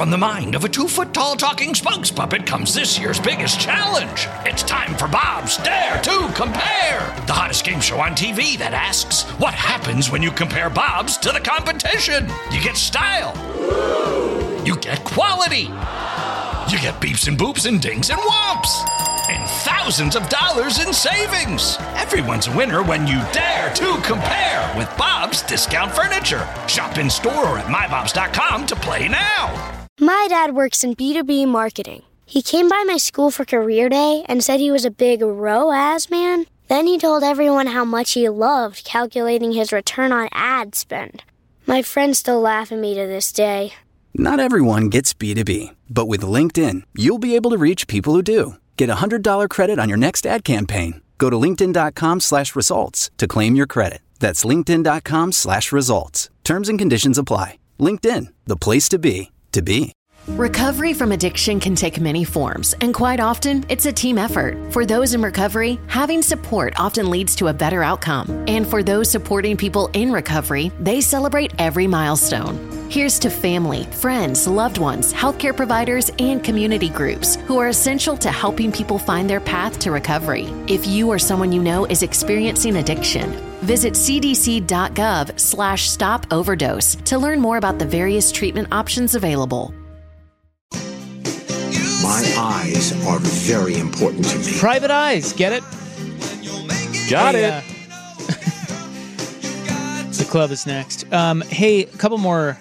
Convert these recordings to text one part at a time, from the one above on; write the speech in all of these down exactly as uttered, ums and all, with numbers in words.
From the mind of a two-foot-tall talking spokes puppet comes this year's biggest challenge. It's time for Bob's Dare to Compare, the hottest game show on T V that asks, what happens when you compare Bobs to the competition? You get style. You get quality. You get beeps and boops and dings and whomps. And thousands of dollars in savings. Everyone's a winner when you dare to compare with Bob's Discount Furniture. Shop in store or at my bobs dot com to play now. My dad works in B two B marketing. He came by my school for career day and said he was a big R O A S man. Then he told everyone how much he loved calculating his return on ad spend. My friends still laugh at me to this day. Not everyone gets B two B, but with LinkedIn, you'll be able to reach people who do. Get a one hundred dollars credit on your next ad campaign. Go to linkedin.com slash results to claim your credit. That's linkedin.com slash results. Terms and conditions apply. LinkedIn, the place to be, to be. Recovery from addiction can take many forms, and quite often, it's a team effort. For those in recovery, having support often leads to a better outcome. And for those supporting people in recovery, they celebrate every milestone. Here's to family, friends, loved ones, healthcare providers, and community groups who are essential to helping people find their path to recovery. If you or someone you know is experiencing addiction, visit cdc.gov slash stop overdose to learn more about the various treatment options available. My eyes are very important to me. Private eyes, get it? Got hey, it. Uh, the club is next. Um, hey, a couple more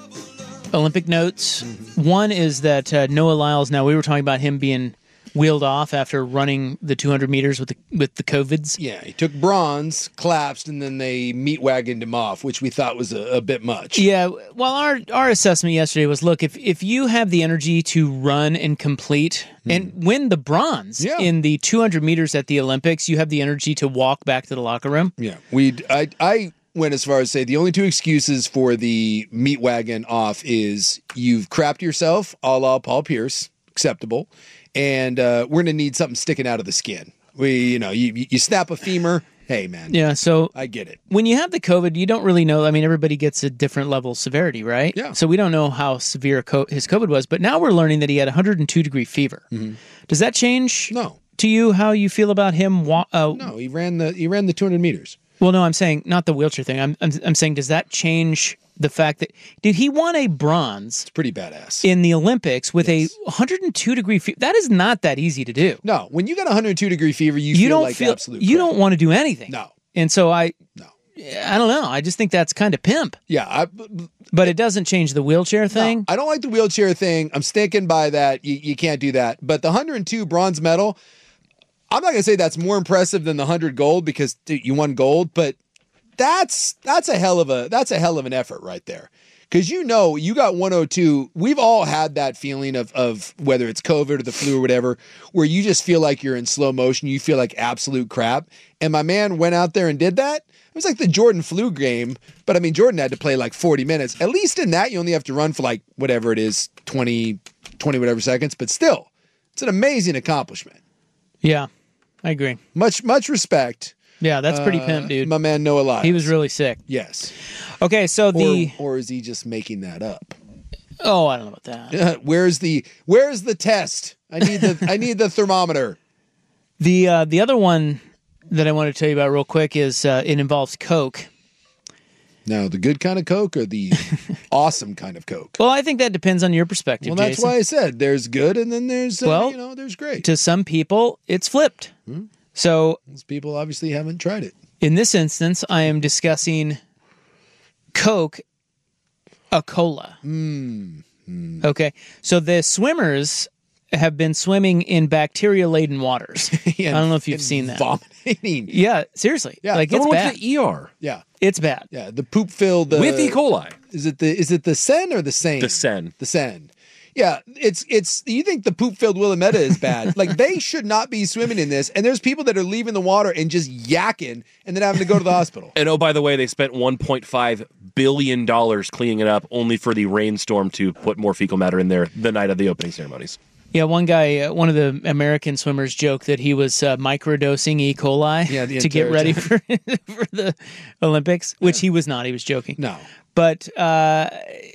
Olympic notes. Mm-hmm. One is that uh, Noah Lyles, now we were talking about him being wheeled off after running the two hundred meters with the with the COVIDs. Yeah, he took bronze, collapsed, and then they meat wagoned him off, which we thought was a, a bit much. Yeah, well, our our assessment yesterday was, look, if if you have the energy to run and complete mm. and win the bronze yeah. in the two hundred meters at the Olympics, you have the energy to walk back to the locker room. Yeah, we I I went as far as say the only two excuses for the meat wagon off is you've crapped yourself, a la Paul Pierce, acceptable. And uh, we're going to need something sticking out of the skin. We, you know, you you snap a femur. Hey, man. Yeah, so I get it. When you have the COVID, you don't really know. I mean, everybody gets a different level of severity, right? Yeah. So we don't know how severe co- his COVID was, but now we're learning that he had one hundred two degree fever. Mm-hmm. Does that change no. to you how you feel about him? Wa- uh, no, he ran the he ran the two hundred meters. Well, no, I'm saying not the wheelchair thing. I'm I'm, I'm saying, does that change the fact that did he won a bronze? It's pretty badass in the Olympics with yes. a one hundred two degree fever. That is not that easy to do. No, when you got one hundred two degree fever, you, you feel don't like feel, absolute. You crap. don't want to do anything. No, and so I no, I don't know. I just think that's kind of pimp. Yeah, I, but it doesn't change the wheelchair thing. No, I don't like the wheelchair thing. I'm sticking by that. You, you can't do that. But the one hundred two bronze medal, I'm not going to say that's more impressive than the one hundred gold because dude, you won gold, but that's that's a hell of a that's a hell of an effort right there. Because you know you got one oh two. We've all had that feeling of of whether it's COVID or the flu or whatever, where you just feel like you're in slow motion. You feel like absolute crap. And my man went out there and did that. It was like the Jordan flu game, but I mean Jordan had to play like forty minutes. At least in that you only have to run for like whatever it is, twenty, twenty whatever seconds. But still, it's an amazing accomplishment. Yeah, I agree. Much much respect. Yeah, that's pretty uh, pimp, dude. My man Noah Lyles. He was really sick. Yes. Okay, so the or, or is he just making that up? Oh, I don't know about that. where's the Where's the test? I need the I need the thermometer. The uh, the other one that I want to tell you about real quick is uh, it involves Coke. Now, the good kind of Coke or the awesome kind of Coke? Well, I think that depends on your perspective. Well, that's Jason. why I said there's good and then there's uh, well, you know there's great. To some people, it's flipped. Hmm? So those people obviously haven't tried it. In this instance, I am discussing Coke, a cola. Mm. Mm. Okay, so the swimmers have been swimming in bacteria-laden waters. yeah, I don't know if you've seen that. Vomiting. Yeah, seriously. Yeah, like it's bad. To the E R. Yeah, it's bad. Yeah, the poop filled uh, with E. coli. Is it the is it the Seine or the Seine? The Seine. The Seine. Yeah, it's it's. You think the poop-filled Willamette is bad? Like they should not be swimming in this. And there's people that are leaving the water and just yakking, and then having to go to the hospital. And oh, by the way, they spent one point five billion dollars cleaning it up, only for the rainstorm to put more fecal matter in there the night of the opening ceremonies. Yeah, one guy, uh, one of the American swimmers joked that he was uh, microdosing E. coli yeah, to get ready for, for the Olympics, which yeah. he was not. He was joking. No, but. Uh,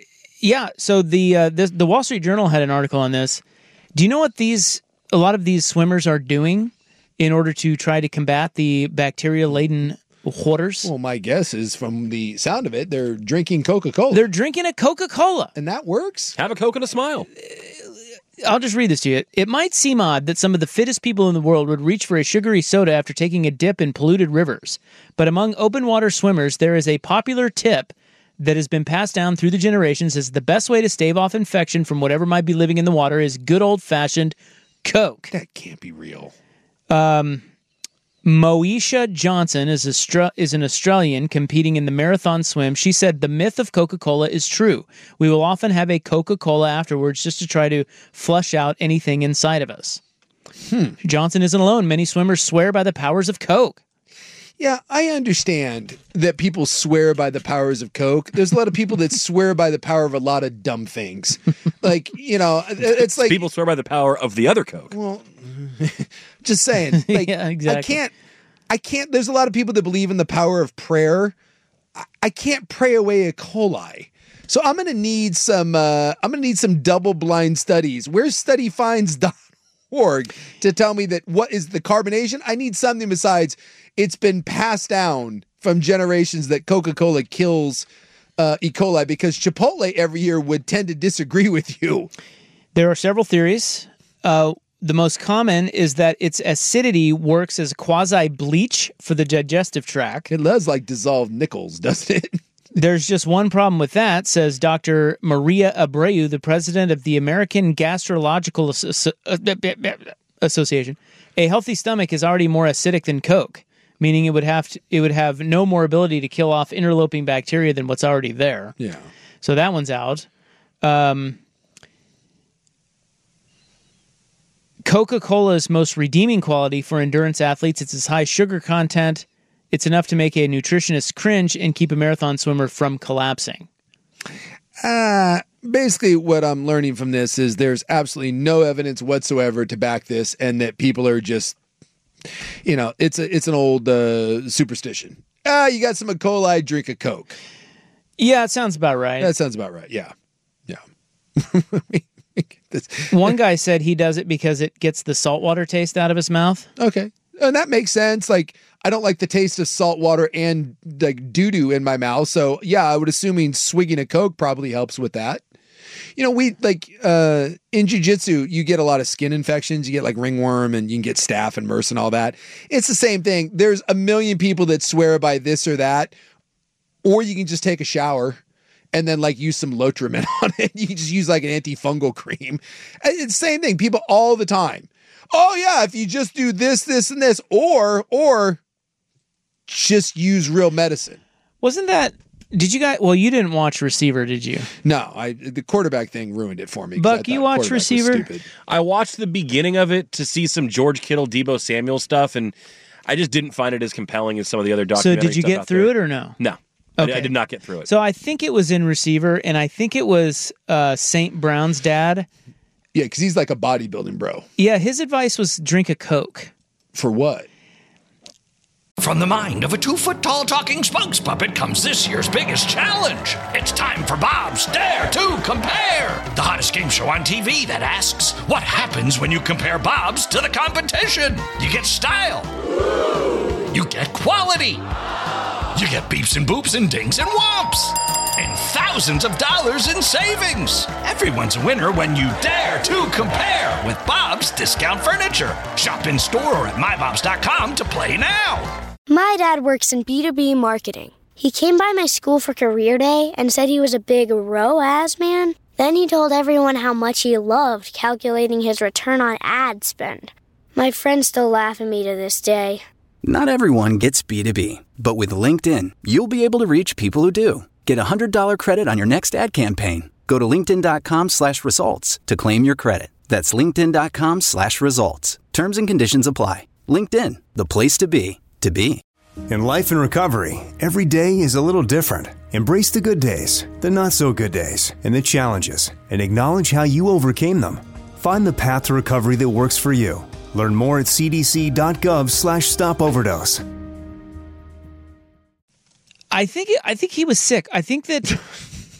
Yeah, so the uh, this, the Wall Street Journal had an article on this. Do you know what these a lot of these swimmers are doing in order to try to combat the bacteria-laden waters? Well, my guess is from the sound of it, they're drinking Coca-Cola. They're drinking a Coca-Cola. And that works? Have a Coke and a smile. I'll just read this to you. It might seem odd that some of the fittest people in the world would reach for a sugary soda after taking a dip in polluted rivers. But among open water swimmers, there is a popular tip that has been passed down through the generations as the best way to stave off infection from whatever might be living in the water is good old-fashioned Coke. That can't be real. Um, Moesha Johnson is, Austra- is an Australian competing in the marathon swim. She said the myth of Coca-Cola is true. We will often have a Coca-Cola afterwards just to try to flush out anything inside of us. Hmm. Johnson isn't alone. Many swimmers swear by the powers of Coke. Yeah, I understand that people swear by the powers of Coke. There's a lot of people that swear by the power of a lot of dumb things. Like, you know, it's like... People swear by the power of the other Coke. Well, just saying. Like, yeah, exactly. I can't, I can't, there's a lot of people that believe in the power of prayer. I, I can't pray away E. coli. So I'm going to need some, uh, I'm going to need some double-blind studies. Where's study finds dot org to tell me that what is the carbonation? I need something besides... It's been passed down from generations that Coca-Cola kills uh, E. coli, because Chipotle every year would tend to disagree with you. There are several theories. Uh, the most common is that its acidity works as quasi-bleach for the digestive tract. It does like dissolve nickels, doesn't it? There's just one problem with that, says Doctor Maria Abreu, the president of the American Gastrological Association. A healthy stomach is already more acidic than Coke, meaning it would have to, it would have no more ability to kill off interloping bacteria than what's already there. Yeah. So that one's out. Um, Coca-Cola's most redeeming quality for endurance athletes, it's its high sugar content. It's enough to make a nutritionist cringe and keep a marathon swimmer from collapsing. Uh, basically, what I'm learning from this is there's absolutely no evidence whatsoever to back this, and that people are just... You know, it's a it's an old uh, superstition. Ah, you got some E. coli, drink a Coke. Yeah, it sounds about right. That sounds about right. Yeah, yeah. One guy said he does it because it gets the saltwater taste out of his mouth. Okay, and that makes sense. Like, I don't like the taste of salt water and like doo doo in my mouth, so yeah, I would assuming swigging a Coke probably helps with that. You know, we like uh, in jiu-jitsu, you get a lot of skin infections. You get like ringworm, and you can get staph and M R S and all that. It's the same thing. There's a million people that swear by this or that, or you can just take a shower and then like use some Lotrimin on it. You can just use like an antifungal cream. It's the same thing. People all the time. Oh yeah, if you just do this, this, and this, or or just use real medicine. Wasn't that? Did you guys? Well, you didn't watch Receiver, did you? No, I the quarterback thing ruined it for me. Buck, you watched Receiver? I watched the beginning of it to see some George Kittle, Deebo Samuel stuff, and I just didn't find it as compelling as some of the other documentaries. So did you get through it or no? No. Okay. I, I did not get through it. So I think it was in Receiver, and I think it was uh, Saint Brown's dad. Yeah, because he's like a bodybuilding bro. Yeah, his advice was drink a Coke. For what? From the mind of a two-foot-tall talking spokes puppet comes this year's biggest challenge. It's time for Bob's Dare to Compare, the hottest game show on T V that asks, what happens when you compare Bob's to the competition? You get style. You get quality. You get beeps and boops and dings and whomps. And thousands of dollars in savings. Everyone's a winner when you dare to compare with Bob's Discount Furniture. Shop in store or at my bobs dot com to play now. My dad works in B two B marketing. He came by my school for career day and said he was a big R O A S man. Then he told everyone how much he loved calculating his return on ad spend. My friends still laugh at me to this day. Not everyone gets B two B, but with LinkedIn, you'll be able to reach people who do. Get a one hundred dollars credit on your next ad campaign. Go to linkedin.com slash results to claim your credit. That's linkedin.com slash results. Terms and conditions apply. LinkedIn, the place to be, to be. In life and recovery, every day is a little different. Embrace the good days, the not so good days, and the challenges, and acknowledge how you overcame them. Find the path to recovery that works for you. Learn more at cdc.gov slash stop overdose. I think I think he was sick. I think that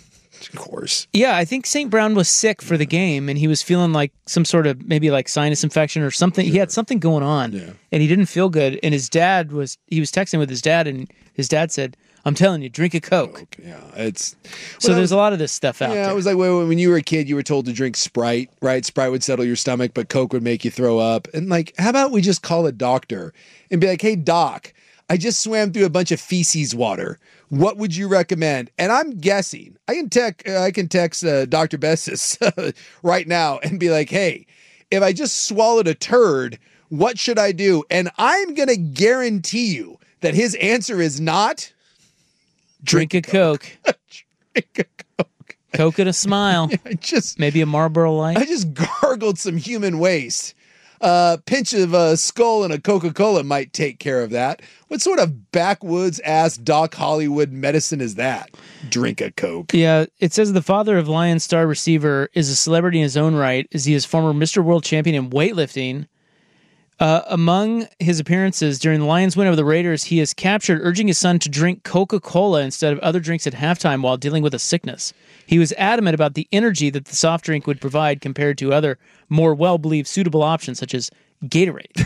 Of course. Yeah, I think Saint Brown was sick for the game, and he was feeling like some sort of maybe like sinus infection or something. Sure. He had something going on, yeah. and he didn't feel good. And his dad was he was texting with his dad, and his dad said, "I'm telling you, drink a Coke." Coke yeah, it's so well, there's a lot of this stuff out yeah, there. Yeah, it was like when you were a kid, you were told to drink Sprite, right? Sprite would settle your stomach, but Coke would make you throw up. And like, how about we just call a doctor and be like, "Hey, doc, I just swam through a bunch of feces water. What would you recommend?" And I'm guessing I can text uh, I can text uh, Doctor Bessis right now and be like, "Hey, if I just swallowed a turd, what should I do?" And I'm gonna guarantee you that his answer is not drink, drink a Coke. Coke. Drink a Coke. Coke and a smile. I just maybe a Marlboro Light. I just gargled some human waste. A uh, pinch of uh, Skull and a Coca-Cola might take care of that. What sort of backwoods-ass Doc Hollywood medicine is that? Drink a Coke. Yeah, it says the father of Lions star receiver is a celebrity in his own right, as he is former Mister World Champion in weightlifting. Uh, among his appearances during the Lions' win over the Raiders, he is captured urging his son to drink Coca-Cola instead of other drinks at halftime while dealing with a sickness. He was adamant about the energy that the soft drink would provide compared to other, more well-believed suitable options such as Gatorade.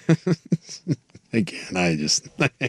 Again, I just...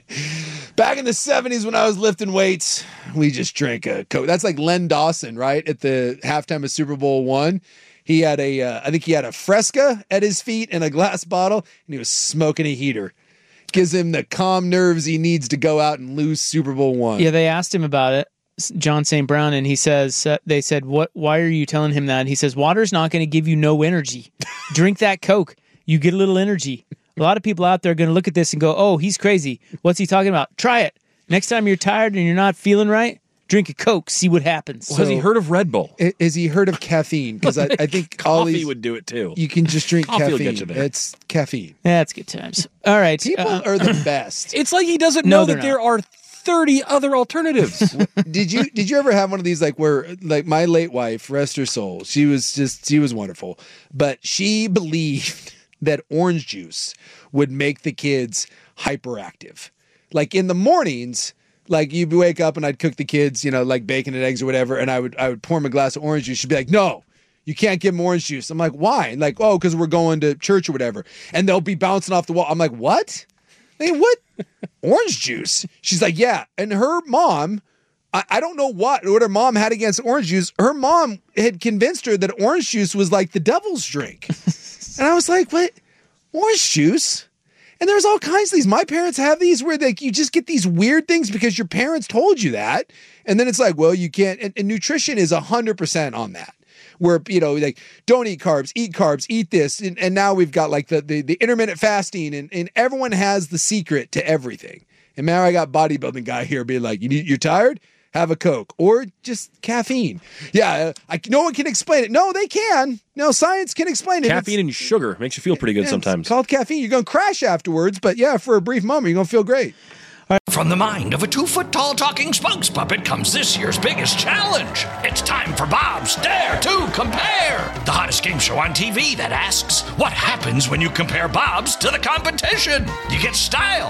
Back in the seventies when I was lifting weights, we just drank a Coke. That's like Len Dawson, right? At the halftime of Super Bowl one. He had a, uh, I think he had a Fresca at his feet and a glass bottle, and he was smoking a heater. Gives him the calm nerves he needs to go out and lose Super Bowl one. Yeah, they asked him about it, John Saint Brown, and he says, uh, they said, "What? Why are you telling him that?" And he says, "Water's not going to give you no energy. Drink that Coke. You get a little energy." A lot of people out there are going to look at this and go, "Oh, he's crazy. What's he talking about?" Try it. Next time you're tired and you're not feeling right, drink a Coke, see what happens. Well, has he heard of Red Bull? Has he heard of caffeine? Because I, I think coffee all these, would do it too. You can just drink coffee caffeine. Will get you there. It's caffeine. That's good times. All right. People uh, are the best. It's like he doesn't No, know they're that not. there are thirty other alternatives. Did you did you ever have one of these like where like my late wife, rest her soul, she was just she was wonderful, but she believed that orange juice would make the kids hyperactive. Like in the mornings, like you'd wake up and I'd cook the kids, you know, like bacon and eggs or whatever, and I would I would pour them a glass of orange juice. She'd be like, "No, you can't give them orange juice." I'm like, "Why?" And like, "Oh, because we're going to church or whatever." And they'll be bouncing off the wall. I'm like, "What? Hey, what? Orange juice?" She's like, "Yeah." And her mom, I, I don't know what, what her mom had against orange juice. Her mom had convinced her that orange juice was like the devil's drink. And I was like, "What? Orange juice?" And there's all kinds of these. My parents have these where like you just get these weird things because your parents told you that. And then it's like, well, you can't. And, and nutrition is one hundred percent on that. Where, you know, like, don't eat carbs, eat carbs, eat this. And, and now we've got like the, the, the intermittent fasting and, and everyone has the secret to everything. And now I got bodybuilding guy here being like, you need, you're tired? Have a Coke or just caffeine. Yeah, I, no one can explain it. No, they can. No, science can explain it. Caffeine It's- and sugar makes you feel pretty good it's sometimes. called caffeine. You're going to crash afterwards, but yeah, for a brief moment, you're going to feel great. From the mind of a two-foot-tall talking spokes puppet comes this year's biggest challenge. It's time for Bob's Dare to Compare, the hottest game show on T V that asks, what happens when you compare Bob's to the competition? You get style.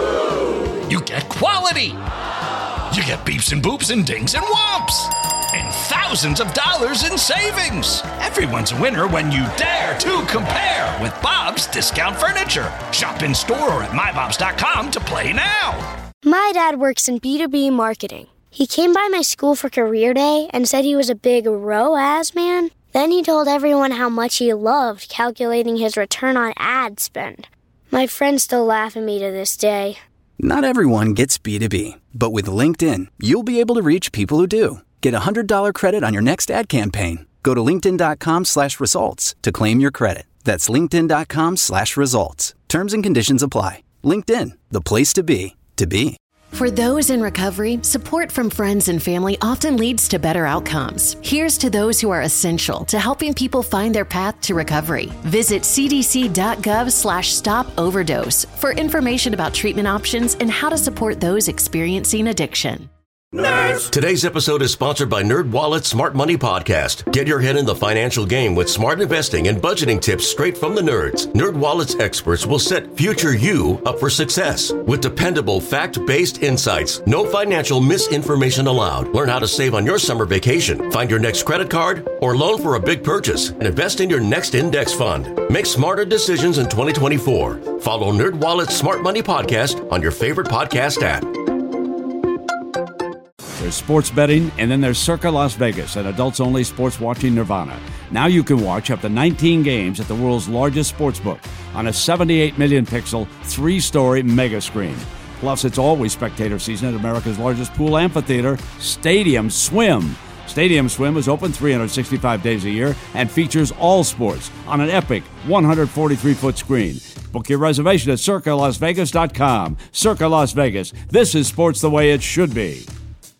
You get quality. You get beeps and boops and dings and whomps. And thousands of dollars in savings. Everyone's a winner when you dare to compare with Bob's Discount Furniture. Shop in store or at my bobs dot com to play now. My dad works in B two B marketing. He came by my school for career day and said he was a big R O A S man. Then he told everyone how much he loved calculating his return on ad spend. My friends still laugh at me to this day. Not everyone gets B two B, but with LinkedIn, you'll be able to reach people who do. Get a one hundred dollars credit on your next ad campaign. Go to linkedin.com slash results to claim your credit. That's linkedin.com slash results. Terms and conditions apply. LinkedIn, the place to be, to be. For those in recovery, support from friends and family often leads to better outcomes. Here's to those who are essential to helping people find their path to recovery. Visit cdc.gov slash stop overdose for information about treatment options and how to support those experiencing addiction. Nerds! Today's episode is sponsored by NerdWallet's Smart Money Podcast. Get your head in the financial game with smart investing and budgeting tips straight from the nerds. NerdWallet's experts will set future you up for success. With dependable, fact-based insights, no financial misinformation allowed. Learn how to save on your summer vacation, find your next credit card, or loan for a big purchase, and invest in your next index fund. Make smarter decisions in twenty twenty-four. Follow NerdWallet's Smart Money Podcast on your favorite podcast app. There's sports betting, and then there's Circa Las Vegas, an adults-only sports watching nirvana. Now you can watch up to nineteen games at the world's largest sportsbook on a seventy-eight million pixel, three-story mega screen. Plus, it's always spectator season at America's largest pool amphitheater, Stadium Swim. Stadium Swim is open three hundred sixty-five days a year and features all sports on an epic one hundred forty-three foot screen. Book your reservation at circa las vegas dot com. Circa Las Vegas. This is sports the way it should be.